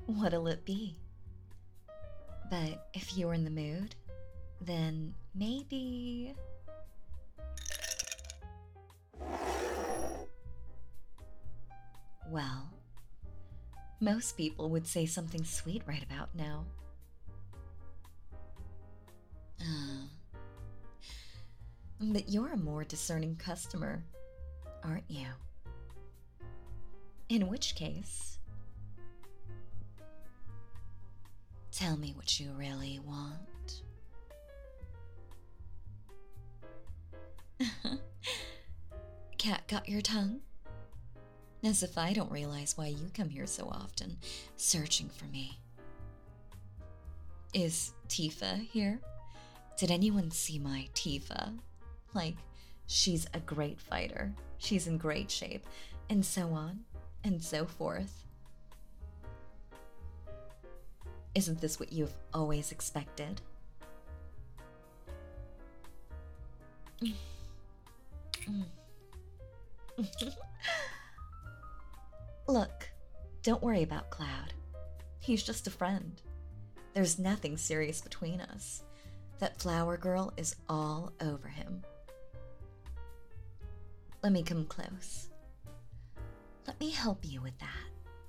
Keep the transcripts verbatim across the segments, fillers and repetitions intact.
What'll it be? But if you're in the mood, then maybe. Well, most people would say something sweet right about now. Uh, but you're a more discerning customer, aren't you? In which case, tell me what you really want. Cat got your tongue? As if I don't realize why you come here so often, searching for me. Is Tifa here? Did anyone see my Tifa? Like, she's a great fighter, she's in great shape, and so on, and so forth. Isn't this what you've always expected? Look, don't worry about Cloud. He's just a friend. There's nothing serious between us. That flower girl is all over him. Let me come close. Let me help you with that.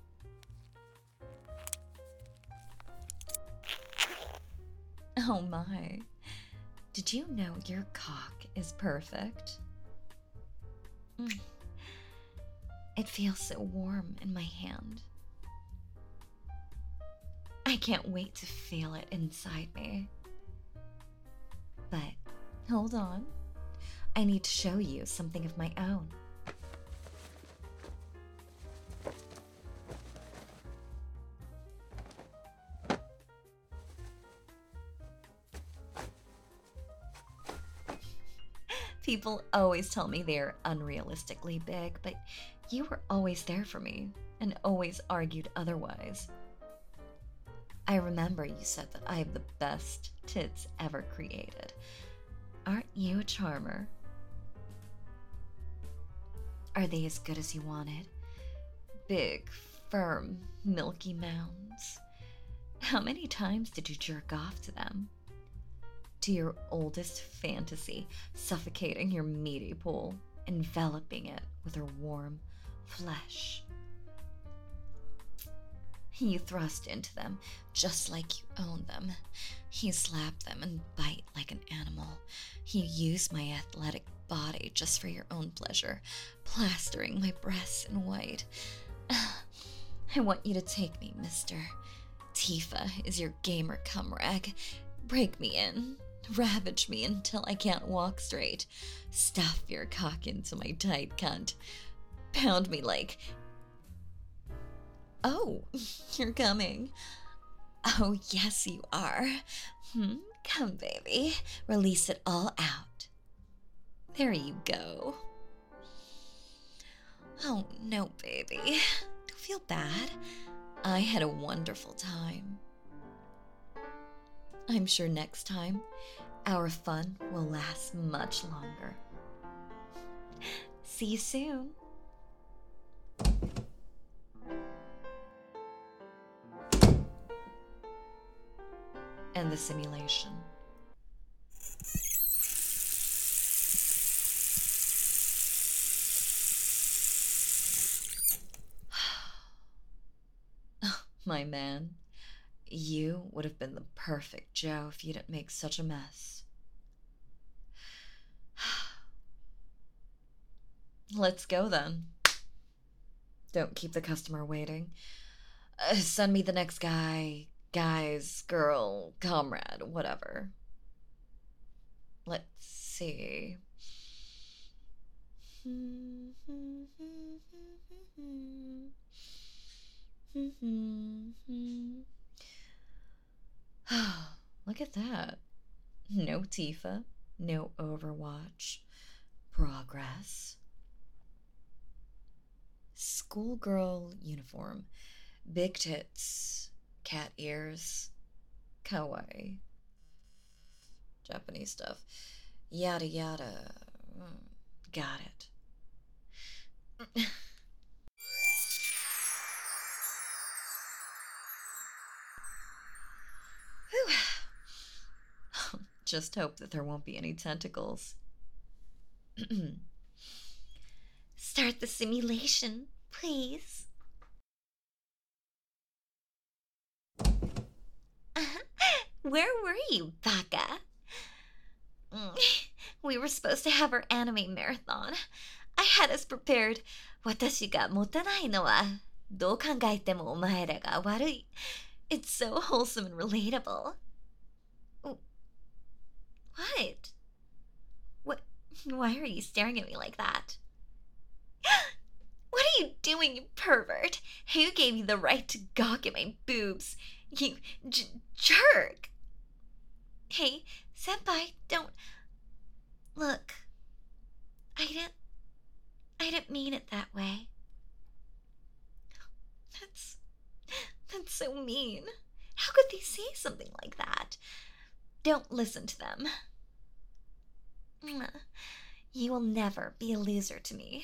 Oh my. Did you know your cock is perfect? Mm. It feels so warm in my hand. I can't wait to feel it inside me. But hold on. I need to show you something of my own. People always tell me they're unrealistically big, but you were always there for me and always argued otherwise. I remember you said that I have the best tits ever created. Aren't you a charmer? Are they as good as you wanted? Big, firm, milky mounds. How many times did you jerk off to them? To your oldest fantasy, suffocating your meaty pool, enveloping it with her warm flesh. You thrust into them just like you own them. You slap them and bite like an animal. You use my athletic body just for your own pleasure, plastering my breasts in white. I want you to take me, mister. Tifa is your gamer cum rag. Break me in. Ravage me until I can't walk straight. Stuff your cock into my tight cunt. Pound me like... Oh, you're coming. Oh, yes, you are. Hmm? Come, baby. Release it all out. There you go. Oh, no, baby. Don't feel bad. I had a wonderful time. I'm sure next time, our fun will last much longer. See you soon. End the simulation. My man, you would have been the perfect Joe if you didn't make such a mess. Let's go then. Don't keep the customer waiting. Uh, send me the next guy, guys, girl, comrade, whatever. Let's see. Look at that. No Tifa, no Overwatch. Progress. Schoolgirl uniform. Big tits. Cat ears. Kawaii. Japanese stuff. Yada yada. Got it. Just hope that there won't be any tentacles. Start the simulation, please. Where were you, Baka? We were supposed to have our anime marathon. I had us prepared. 私が持たないのはどう考えてもお前らが悪い. It's so wholesome and relatable. What? What? Why are you staring at me like that? What are you doing, you pervert? Who gave you the right to gawk at my boobs? You j- jerk! Hey, senpai, don't... Look, I didn't... I didn't mean it that way. That's... That's so mean. How could they say something like that? Don't listen to them. You will never be a loser to me.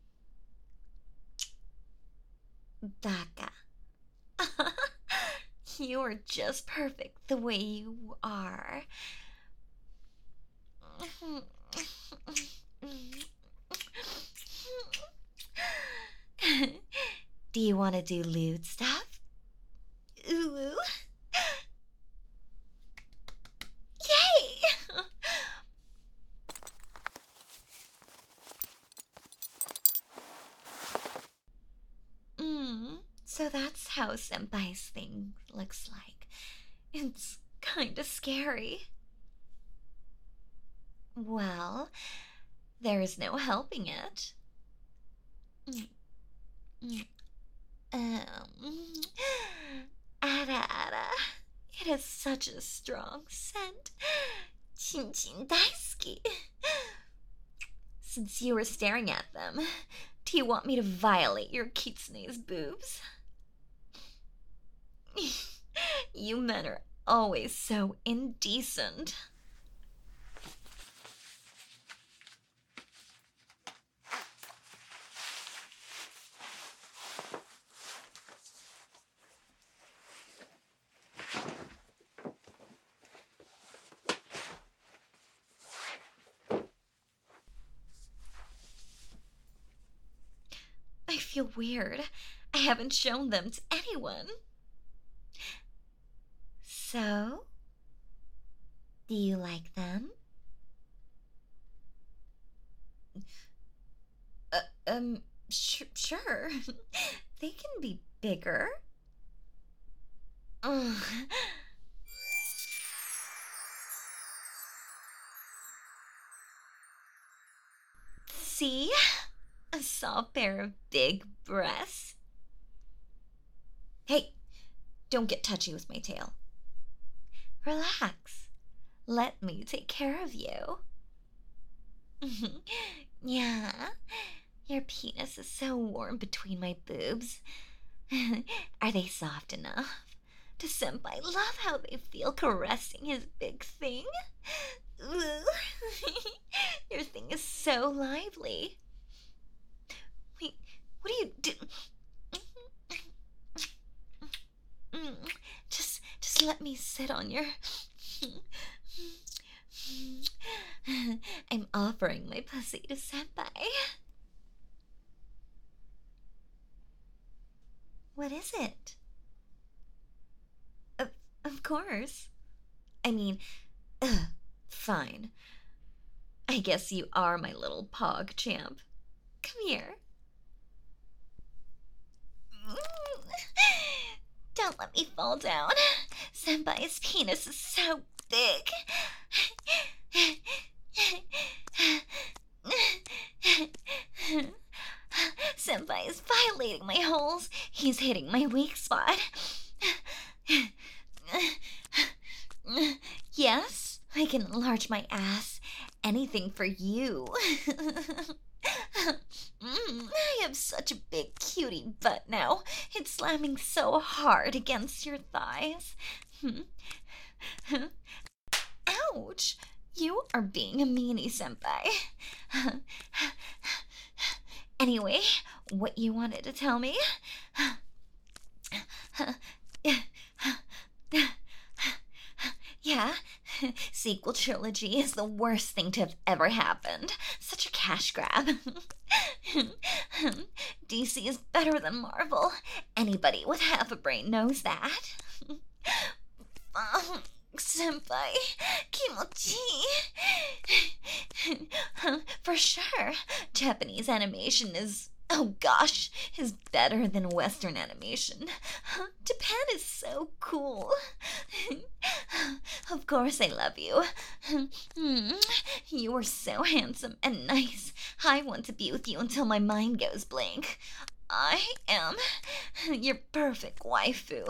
Baka. You are just perfect the way you are. Do you want to do lewd stuff? Ooh. Yay! Mm, so that's how Senpai's thing looks like. It's kinda scary. Well, there's no helping it. Um, Ara Ara, it has such a strong scent. Chin Chin Daisuki. Since you were staring at them, do you want me to violate your kitsune's boobs? You men are always so indecent. I feel weird. I haven't shown them to anyone. So, do you like them? Uh, um, sh- sure. They can be bigger. Ugh. See? A soft pair of big breasts. Hey, don't get touchy with my tail. Relax. Let me take care of you. Yeah, your penis is so warm between my boobs. Are they soft enough? Does Senpai love how they feel caressing his big thing? Your thing is so lively. Wait, what do you do? Just, just let me sit on your... I'm offering my pussy to Senpai. What is it? Of, of course. I mean, ugh, fine. I guess you are my little pog champ. Come here. Don't let me fall down. Senpai's penis is so big. Senpai is violating my holes. He's hitting my weak spot. Yes, I can enlarge my ass. Anything for you. Mm, I have such a big cutie butt now. It's slamming so hard against your thighs. Ouch! You are being a meanie, Senpai. Anyway, what you wanted to tell me? Yeah, sequel trilogy is the worst thing to have ever happened. Such a cash grab. D C is better than Marvel. Anybody with half a brain knows that. um, Senpai, kimochi. For sure, Japanese animation is, oh gosh, is better than Western animation. Japan is so cool. Of course I love you. You are so handsome and nice. I want to be with you until my mind goes blank. I am your perfect waifu.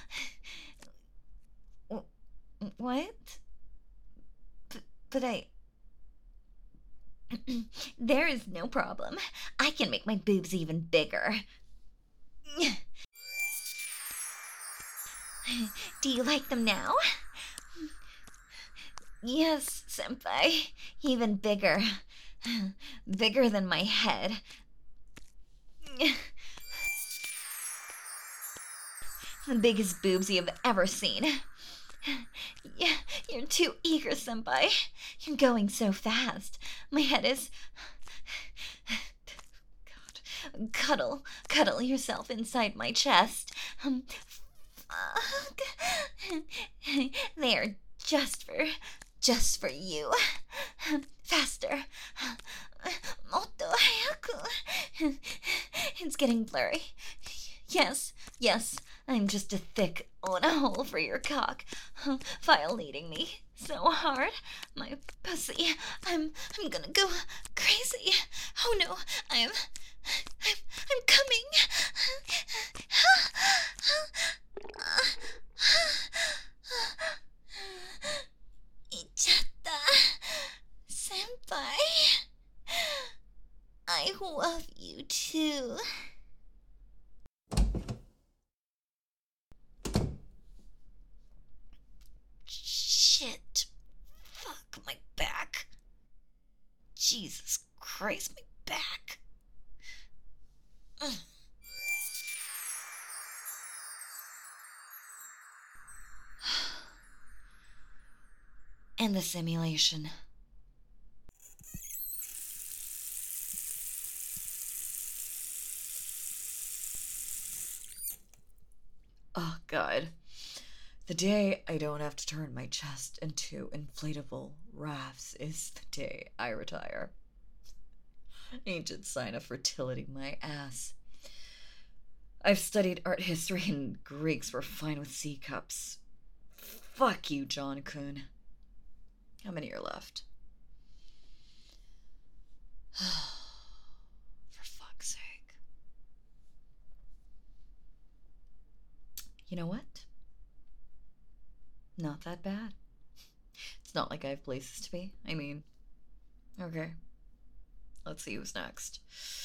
What? But, but I... There is no problem. I can make my boobs even bigger. Do you like them now? Yes, senpai. Even bigger. Bigger than my head. The biggest boobs you've ever seen. Yeah, you're too eager, senpai. You're going so fast. My head is... God. Cuddle. Cuddle yourself inside my chest. Um, fuck. They are just for... just for you. Faster. Motto hayaku. It's getting blurry. Yes, yes, I'm just a thick hole for your cock, violating me so hard. My pussy, I'm, I'm gonna go crazy. Oh no, I'm, I'm, I'm coming. Ichatta, senpai. I love you too. Shit. Fuck, my back. Jesus Christ, my back. Ugh. And the simulation. Oh, God. The day I don't have to turn my chest into inflatable rafts is the day I retire. Ancient sign of fertility, my ass. I've studied art history and Greeks were fine with C cups. Fuck you, John Kuhn. How many are left? For fuck's sake. You know what? Not that bad. It's not like I have places to be. I mean, okay. Let's see who's next.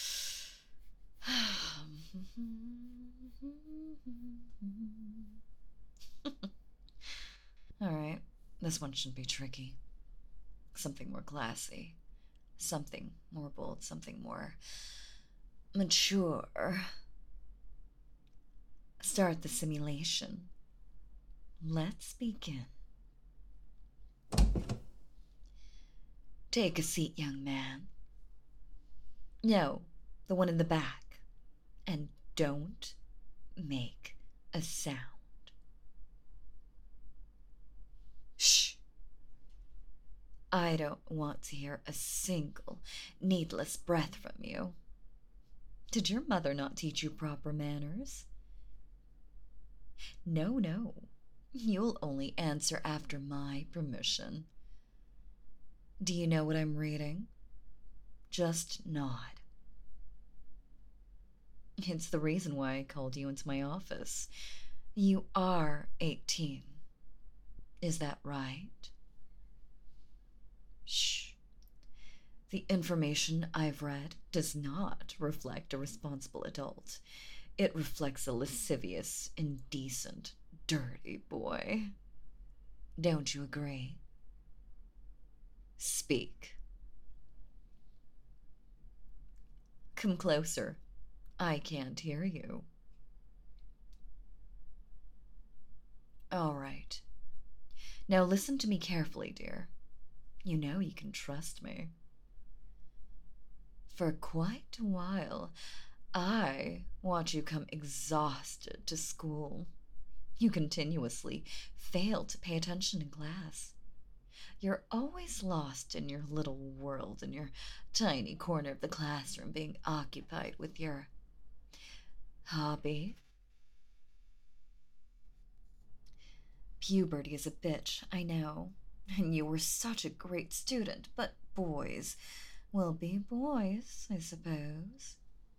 Alright, this one shouldn't be tricky. Something more classy. Something more bold. Something more mature. Start the simulation. Let's begin. Take a seat, young man. No, the one in the back. And don't make a sound. Shh. I don't want to hear a single needless breath from you. Did your mother not teach you proper manners? No, no. You'll only answer after my permission. Do you know what I'm reading? Just nod. It's the reason why I called you into my office. You are eighteen. Is that right? Shh. The information I've read does not reflect a responsible adult. It reflects a lascivious, indecent, dirty boy. Don't you agree? Speak. Come closer. I can't hear you. All right. Now listen to me carefully, dear. You know you can trust me. For quite a while, I watch you come exhausted to school. You continuously fail to pay attention in class. You're always lost in your little world in your tiny corner of the classroom, being occupied with your hobby. Puberty is a bitch, I know. And you were such a great student, but boys will be boys, I suppose.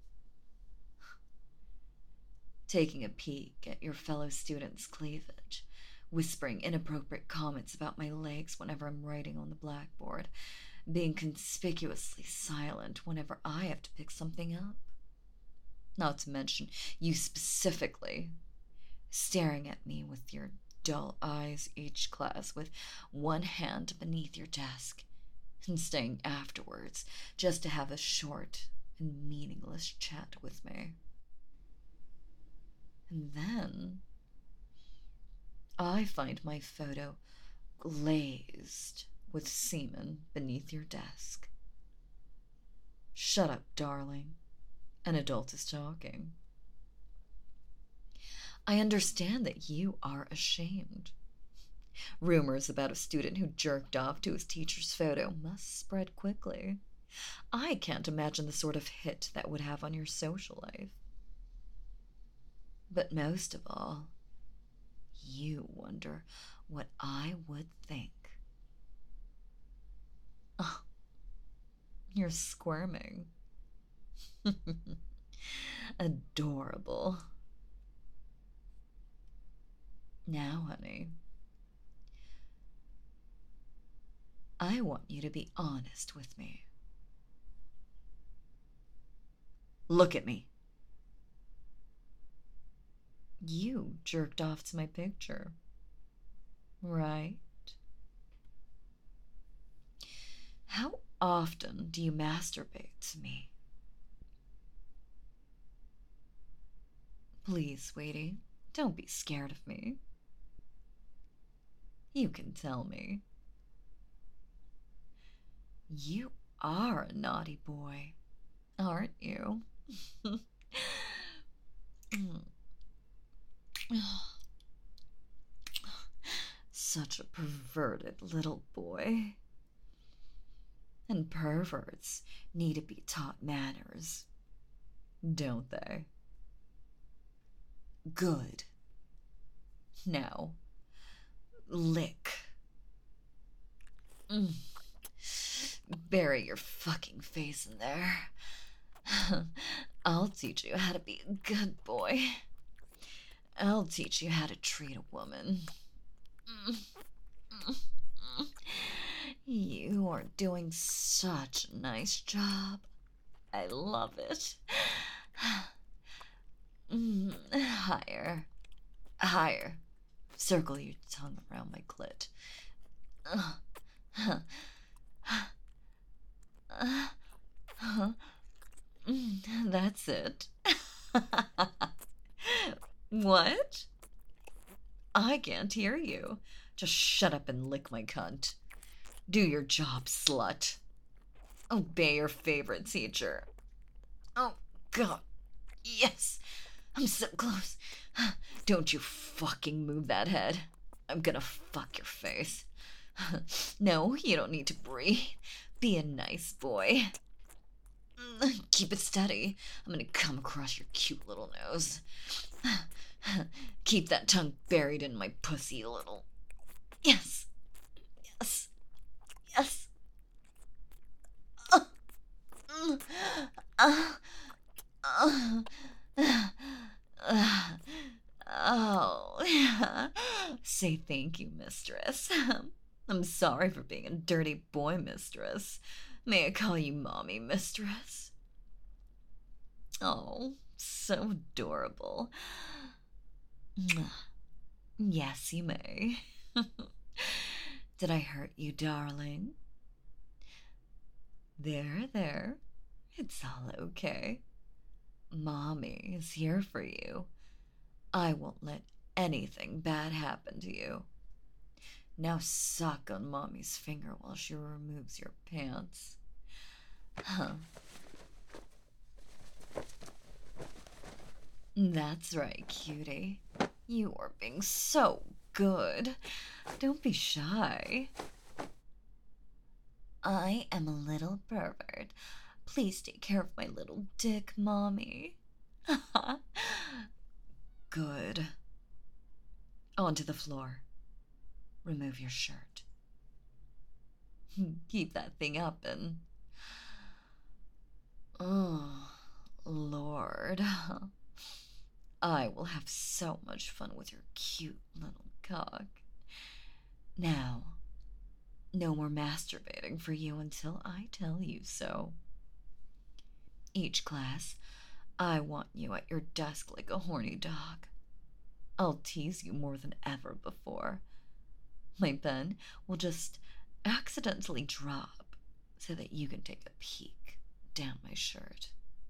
Taking a peek at your fellow students' cleavage, whispering inappropriate comments about my legs whenever I'm writing on the blackboard, being conspicuously silent whenever I have to pick something up. Not to mention you specifically staring at me with your dull eyes each class with one hand beneath your desk and staying afterwards just to have a short and meaningless chat with me. And then I find my photo glazed with semen beneath your desk. Shut up, darling. An adult is talking. I understand that you are ashamed. Rumors about a student who jerked off to his teacher's photo must spread quickly. I can't imagine the sort of hit that would have on your social life. But most of all, you wonder what I would think. Oh, you're squirming. Adorable. Now, honey, I want you to be honest with me. Look at me. You jerked off to my picture, right? How often do you masturbate to me? Please, sweetie, don't be scared of me. You can tell me. You are a naughty boy, aren't you? Such a perverted little boy. And perverts need to be taught manners, don't they? Good. Now, lick. Mm. Bury your fucking face in there. I'll teach you how to be a good boy. I'll teach you how to treat a woman. You are doing such a nice job. I love it. Higher. Higher. Circle your tongue around my clit. That's it. What? I can't hear you. Just shut up and lick my cunt. Do your job, slut. Obey your favorite teacher. Oh, God. Yes. I'm so close. Don't you fucking move that head. I'm gonna fuck your face. No, you don't need to breathe. Be a nice boy. Keep it steady. I'm gonna come across your cute little nose. Keep that tongue buried in my pussy a little. Yes. Yes. Yes. Uh, uh, uh, uh, uh, oh. Say thank you, mistress. I'm sorry for being a dirty boy, mistress. May I call you mommy, mistress? Oh, so adorable. Yes, you may. Did I hurt you, darling? There, there. It's all okay. Mommy is here for you. I won't let anything bad happen to you. Now suck on Mommy's finger while she removes your pants. Huh. That's right, cutie. You are being so good. Don't be shy. I am a little pervert. Please take care of my little dick, Mommy. Good. Onto the floor. Remove your shirt. Keep that thing up and... Oh, Lord. I will have so much fun with your cute little cock. Now, no more masturbating for you until I tell you so. Each class, I want you at your desk like a horny dog. I'll tease you more than ever before. My pen will just accidentally drop so that you can take a peek down my shirt.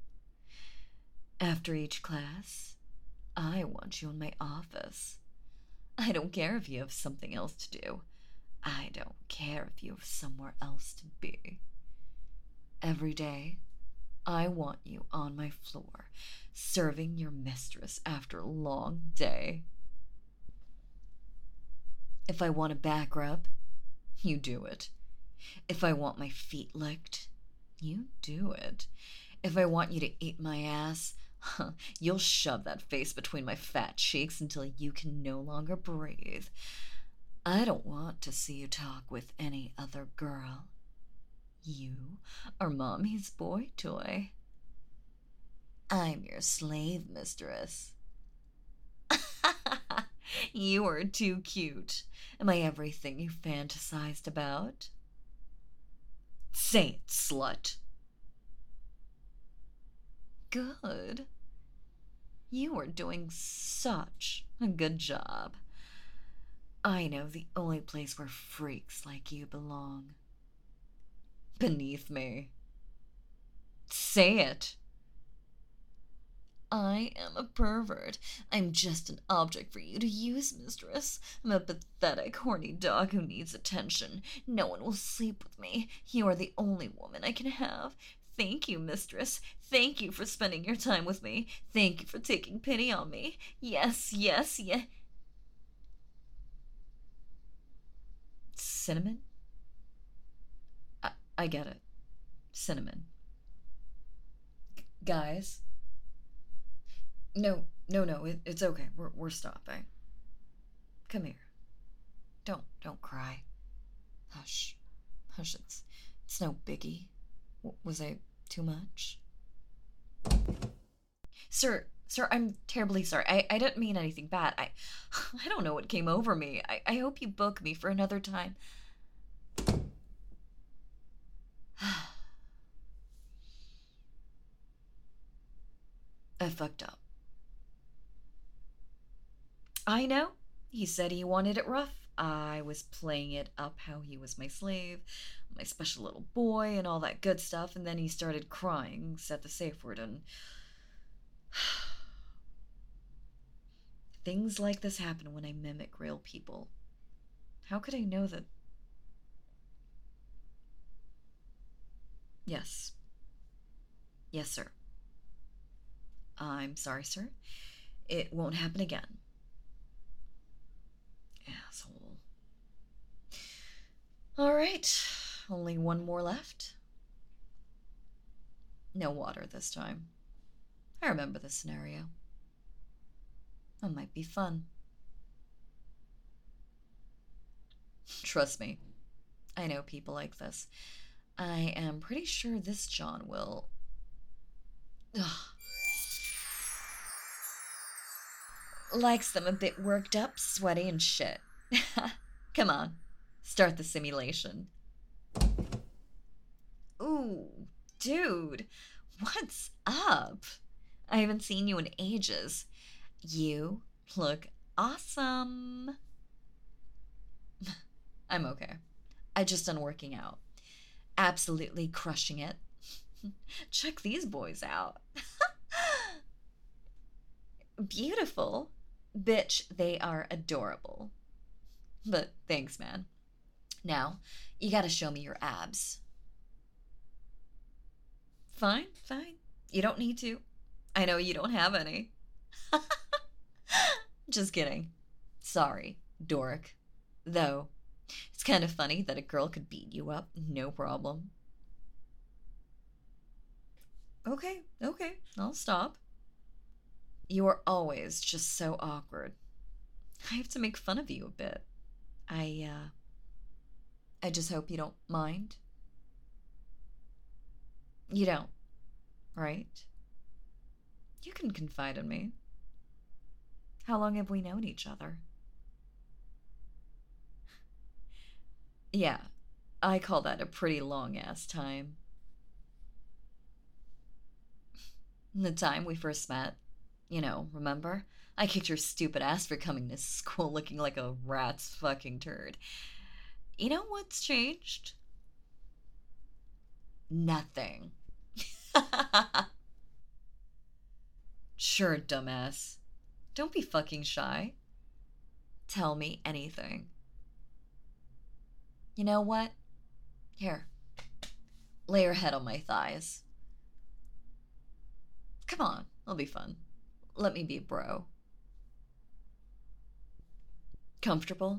After each class, I want you in my office. I don't care if you have something else to do. I don't care if you have somewhere else to be. Every day, I want you on my floor, serving your mistress after a long day. If I want a back rub, you do it. If I want my feet licked, you do it. If I want you to eat my ass, huh, you'll shove that face between my fat cheeks until you can no longer breathe. I don't want to see you talk with any other girl. You are Mommy's boy toy. I'm your slave mistress. You are too cute. Am I everything you fantasized about? Say it, slut. Good. You are doing such a good job. I know the only place where freaks like you belong. Beneath me. Say it. I am a pervert. I'm just an object for you to use, mistress. I'm a pathetic, horny dog who needs attention. No one will sleep with me. You are the only woman I can have. Thank you, mistress. Thank you for spending your time with me. Thank you for taking pity on me. Yes, yes, yes. Cinnamon? I, I get it. Cinnamon. G- guys? No, no, no, it, it's okay. We're, we're stopping. Come here. Don't, don't cry. Hush. Hush, it's, it's no biggie. W- was I too much? Sir, sir, I'm terribly sorry. I, I didn't mean anything bad. I, I don't know what came over me. I, I hope you book me for another time. I fucked up. I know. He said he wanted it rough. I was playing it up how he was my slave, my special little boy, and all that good stuff, and then he started crying, said the safe word, and... Things like this happen when I mimic real people. How could I know that... Yes. Yes, sir. I'm sorry, sir. It won't happen again. Asshole. All right. Only one more left. No water this time. I remember this scenario. That might be fun. Trust me. I know people like this. I am pretty sure this John will... Ugh. Likes them a bit worked up, sweaty, and shit. Come on, start the simulation. Ooh, dude, what's up? I haven't seen you in ages. You look awesome. I'm okay. I just done working out. Absolutely crushing it. Check these boys out. Beautiful. Bitch, they are adorable. But thanks, man. Now, you gotta show me your abs. Fine, fine. You don't need to. I know you don't have any. Just kidding. Sorry, dork. Though, it's kind of funny that a girl could beat you up, no problem. Okay, okay, I'll stop. You are always just so awkward. I have to make fun of you a bit. I, uh, I just hope you don't mind. You don't, right? You can confide in me. How long have we known each other? Yeah, I call that a pretty long ass time. The time we first met, you know, remember? I kicked your stupid ass for coming to school looking like a rat's fucking turd. You know what's changed? Nothing. Sure, dumbass. Don't be fucking shy. Tell me anything. You know what? Here. Lay your head on my thighs. Come on, it'll be fun. Let me be bro. Comfortable?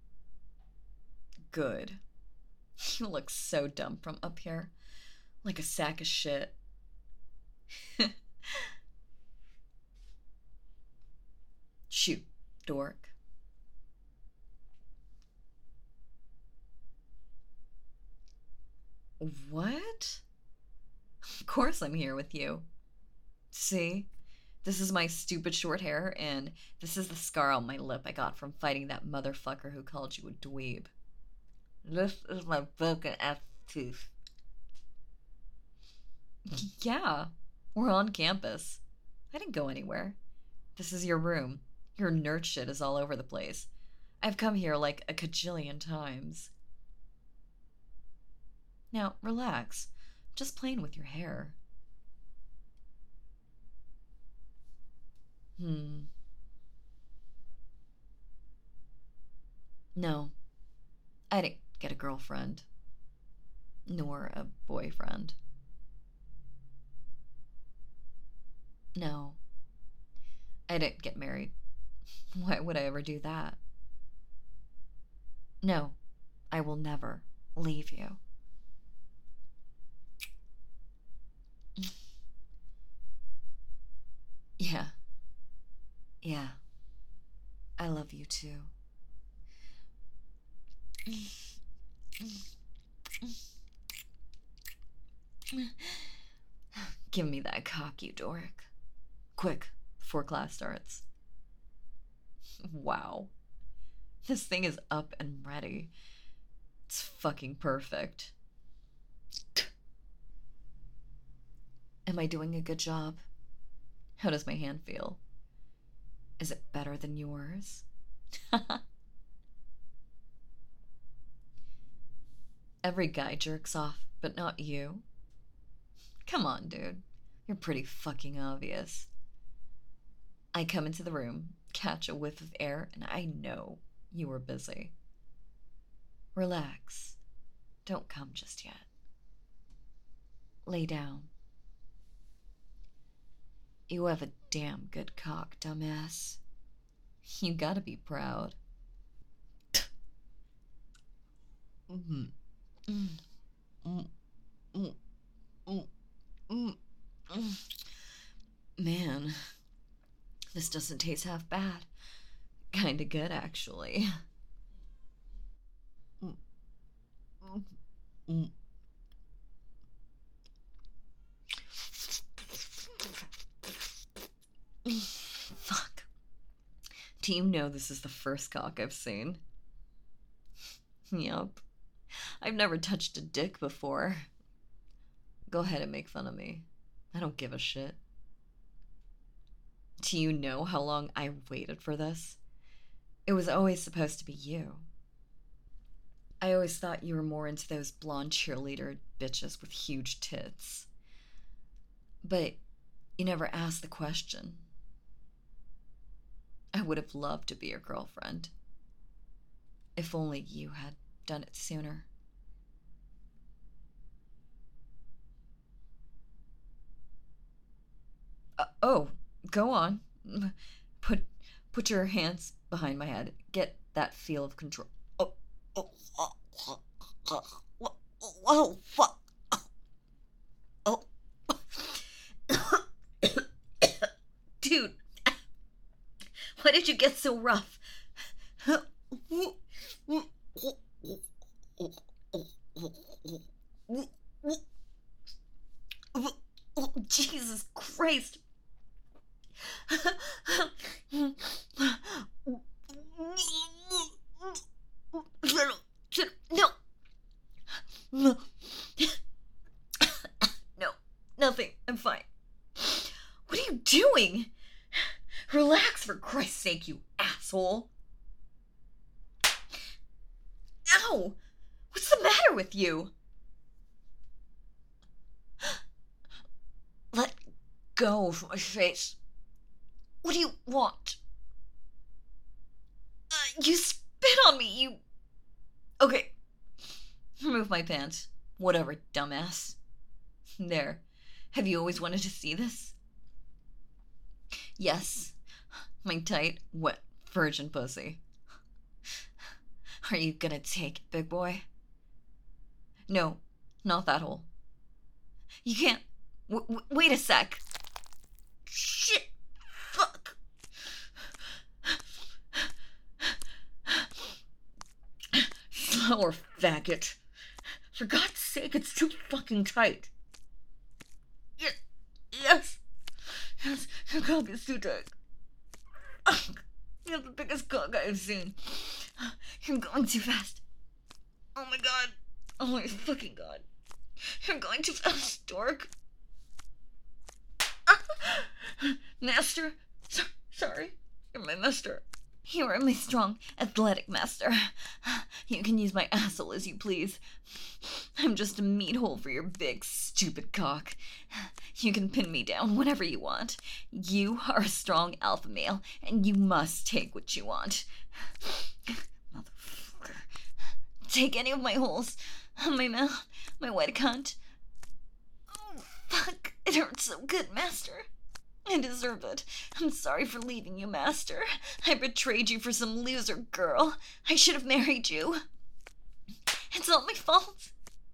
Good. You look so dumb from up here. Like a sack of shit. Shoot, dork. What? Of course I'm here with you. See? This is my stupid short hair, and this is the scar on my lip I got from fighting that motherfucker who called you a dweeb. This is my broken ass tooth. Yeah, we're on campus. I didn't go anywhere. This is your room. Your nerd shit is all over the place. I've come here like a cajillion times. Now, relax. I'm just playing with your hair. Hmm. No, I didn't get a girlfriend. Nor a boyfriend. No, I didn't get married. Why would I ever do that? No, I will never leave you. Yeah, yeah, I love you too. Give me that cock, you dork. Quick, before class starts. Wow. This thing is up and ready. It's fucking perfect. Am I doing a good job? How does my hand feel? Is it better than yours? Every guy jerks off, but not you. Come on, dude. You're pretty fucking obvious. I come into the room, catch a whiff of air, and I know you were busy. Relax. Don't come just yet. Lay down. You have a damn good cock, dumbass. You gotta be proud. Mm. Mm. Mm. Mm. Mm. Mm. Mm. Man, this doesn't taste half bad. Kinda good, actually. Mm. Mm. Fuck. Do you know this is the first cock I've seen? Yup. I've never touched a dick before. Go ahead and make fun of me. I don't give a shit. Do you know how long I waited for this? It was always supposed to be you. I always thought you were more into those blonde cheerleader bitches with huge tits. But you never asked the question. I would have loved to be your girlfriend. If only you had done it sooner. Uh, oh, go on. Put put your hands behind my head. Get that feel of control. Oh, oh, oh, oh, oh, oh, oh fuck. Oh. Dude, why did you get so rough? Jesus Christ. No. No. No. Nothing. I'm fine. What are you doing? Relax, for Christ's sake, you asshole. Ow! What's the matter with you? Let go of my face. What do you want? Uh, you spit on me, you... Okay. Remove my pants. Whatever, dumbass. There. Have you always wanted to see this? Yes. My tight, wet, virgin pussy. Are you gonna take it, big boy? No, not that hole. You can't... W- w- wait a sec. Shit. Fuck. Slower, faggot. For God's sake, it's too fucking tight. Yes. Yes. Yes. Your cock is too tight. You have the biggest cock I've seen. You're going too fast. Oh my god. Oh my fucking god. You're going too fast, dork. Master. So- sorry. You're my master. You are my strong, athletic master. You can use my asshole as you please. I'm just a meat hole for your big, stupid cock. You can pin me down whenever you want. You are a strong alpha male, and you must take what you want. Motherfucker. Take any of my holes. My mouth. My wet cunt. Oh, fuck. It hurts so good, master. I deserve it. I'm sorry for leaving you, master. I betrayed you for some loser girl. I should have married you. It's not my fault.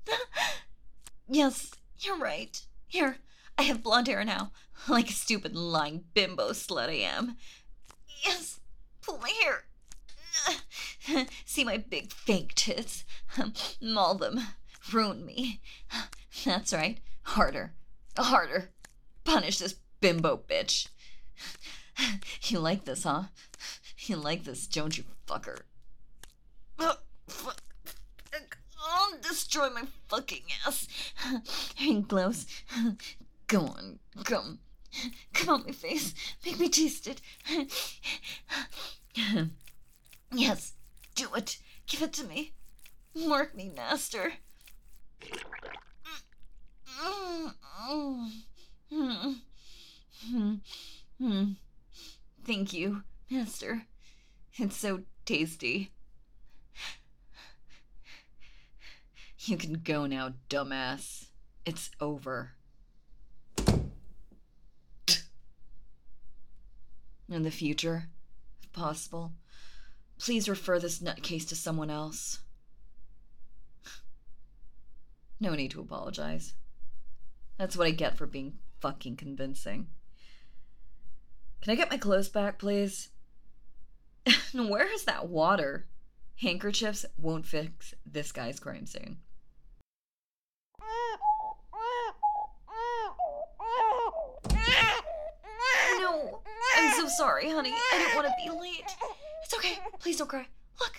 Yes, you're right. Here, I have blonde hair now, like a stupid lying bimbo slut I am. Yes, pull my hair. See my big fake tits. Maul them. Ruin me. That's right. Harder. Harder. Punish this bimbo bitch. You like this, huh? You like this, don't you, fucker? Oh, fuck. I'll destroy my fucking ass. Ain't close. Go on, come. Come on my face. Make me taste it. Yes, do it. Give it to me. Mark me, master. Thank you, master. It's so tasty. You can go now, dumbass. It's over. In the future, if possible, please refer this nutcase to someone else. No need to apologize. That's what I get for being fucking convincing. Can I get my clothes back, please? Where is that water? Handkerchiefs won't fix this guy's crime scene. No, I'm so sorry, honey. I didn't want to be late. It's okay. Please don't cry. Look.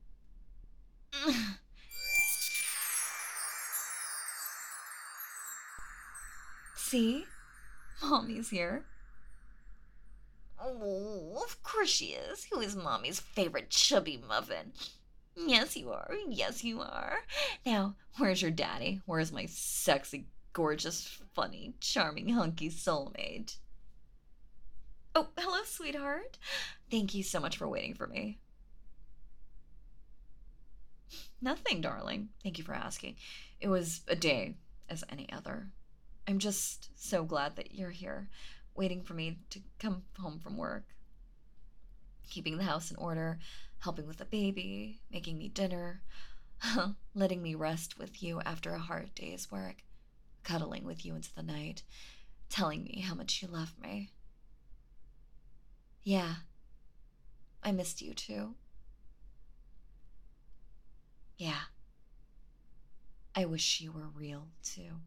See? Mommy's here. Oh, of course she is. Who is Mommy's favorite chubby muffin? Yes, you are. Yes, you are. Now, where's your daddy? Where's my sexy, gorgeous, funny, charming, hunky soulmate? Oh, hello, sweetheart. Thank you so much for waiting for me. Nothing, darling. Thank you for asking. It was a day as any other. I'm just so glad that you're here, waiting for me to come home from work, keeping the house in order, helping with the baby, making me dinner, letting me rest with you after a hard day's work, cuddling with you into the night, telling me how much you love me. Yeah, I missed you too. Yeah, I wish you were real too.